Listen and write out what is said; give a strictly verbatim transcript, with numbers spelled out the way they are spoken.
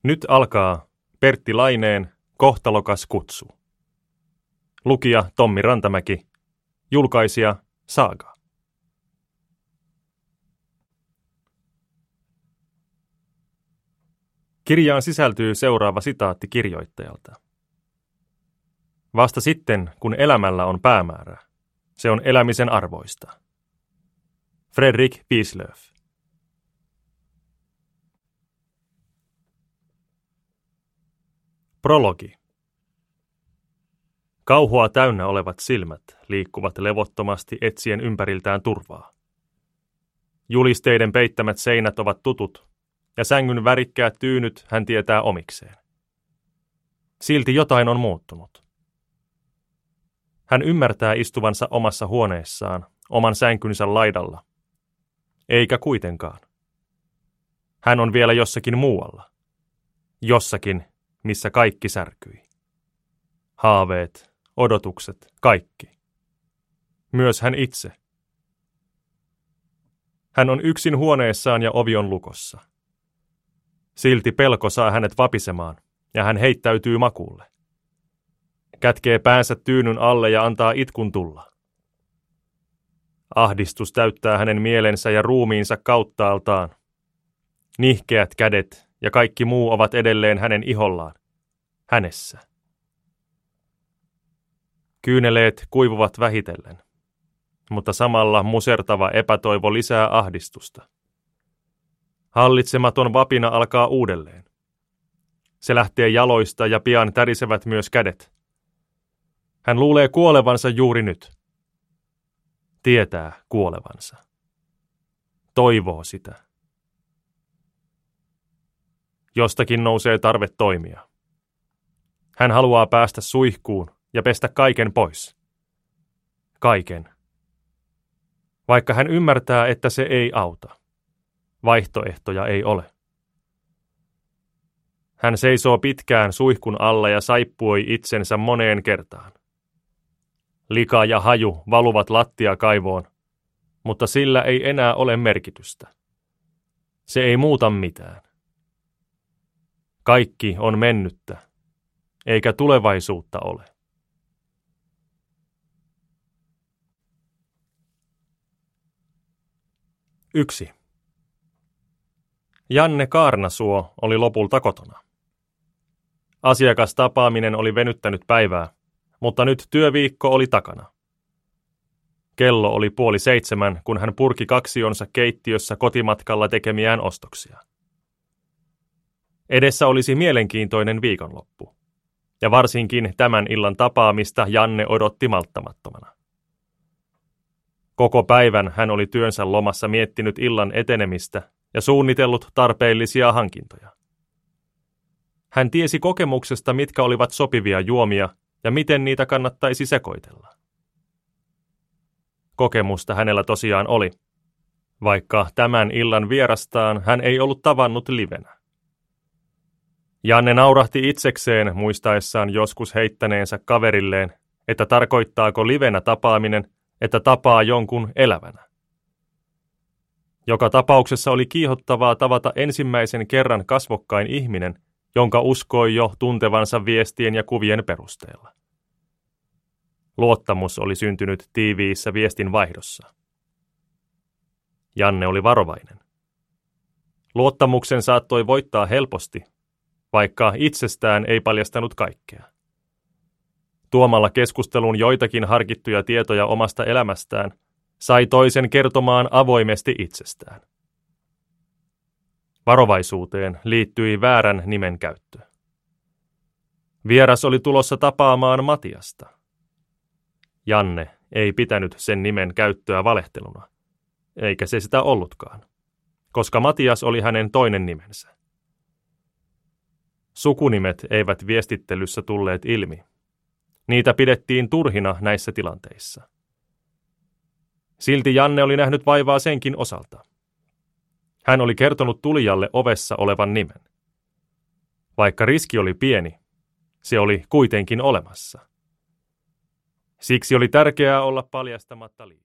Nyt alkaa Pertti Laineen kohtalokas kutsu. Lukija Tommi Rantamäki, julkaisija Saga. Kirjaan sisältyy seuraava sitaatti kirjoittajalta. Vasta sitten, kun elämällä on päämäärä, se on elämisen arvoista. Fredrik Wieslöf. Prologi. Kauhua täynnä olevat silmät liikkuvat levottomasti etsien ympäriltään turvaa. Julisteiden peittämät seinät ovat tutut, ja sängyn värikkäät tyynyt hän tietää omikseen. Silti jotain on muuttunut. Hän ymmärtää istuvansa omassa huoneessaan, oman sänkynsä laidalla. Eikä kuitenkaan. Hän on vielä jossakin muualla. Jossakin, missä kaikki särkyi. Haaveet, odotukset, kaikki. Myös hän itse. Hän on yksin huoneessaan ja ovi on lukossa. Silti pelko saa hänet vapisemaan, ja hän heittäytyy makuulle. Kätkee päänsä tyynyn alle ja antaa itkun tulla. Ahdistus täyttää hänen mielensä ja ruumiinsa kauttaaltaan. Nihkeät kädet ja kaikki muu ovat edelleen hänen ihollaan, hänessä. Kyyneleet kuivuvat vähitellen, mutta samalla musertava epätoivo lisää ahdistusta. Hallitsematon vapina alkaa uudelleen. Se lähtee jaloista ja pian tärisevät myös kädet. Hän luulee kuolevansa juuri nyt. Tietää kuolevansa. Toivoo sitä. Jostakin nousee tarve toimia. Hän haluaa päästä suihkuun ja pestä kaiken pois. Kaiken. Vaikka hän ymmärtää, että se ei auta. Vaihtoehtoja ei ole. Hän seisoo pitkään suihkun alla ja saippuoi itsensä moneen kertaan. Lika ja haju valuvat lattiakaivoon, mutta sillä ei enää ole merkitystä. Se ei muuta mitään. Kaikki on mennyttä, eikä tulevaisuutta ole. Yksi. Janne Kaarnasuo oli lopulta kotona. Asiakastapaaminen oli venyttänyt päivää, mutta nyt työviikko oli takana. Kello oli puoli seitsemän, kun hän purki kaksionsa keittiössä kotimatkalla tekemiään ostoksia. Edessä olisi mielenkiintoinen viikonloppu, ja varsinkin tämän illan tapaamista Janne odotti malttamattomana. Koko päivän hän oli työnsä lomassa miettinyt illan etenemistä ja suunnitellut tarpeellisia hankintoja. Hän tiesi kokemuksesta, mitkä olivat sopivia juomia ja miten niitä kannattaisi sekoitella. Kokemusta hänellä tosiaan oli, vaikka tämän illan vierastaan hän ei ollut tavannut livenä. Janne naurahti itsekseen muistaessaan joskus heittäneensä kaverilleen, että tarkoittaako livenä tapaaminen, että tapaa jonkun elävänä. Joka tapauksessa oli kiihottavaa tavata ensimmäisen kerran kasvokkain ihminen, jonka uskoi jo tuntevansa viestien ja kuvien perusteella. Luottamus oli syntynyt tiiviissä viestinvaihdossa. Janne oli varovainen. Luottamuksen saattoi voittaa helposti, vaikka itsestään ei paljastanut kaikkea. Tuomalla keskusteluun joitakin harkittuja tietoja omasta elämästään, sai toisen kertomaan avoimesti itsestään. Varovaisuuteen liittyi väärän nimen käyttö. Vieras oli tulossa tapaamaan Matiasta. Janne ei pitänyt sen nimen käyttöä valehteluna, eikä se sitä ollutkaan, koska Matias oli hänen toinen nimensä. Sukunimet eivät viestittelyssä tulleet ilmi. Niitä pidettiin turhina näissä tilanteissa. Silti Janne oli nähnyt vaivaa senkin osalta. Hän oli kertonut tulijalle ovessa olevan nimen. Vaikka riski oli pieni, se oli kuitenkin olemassa. Siksi oli tärkeää olla paljastamatta liikaa.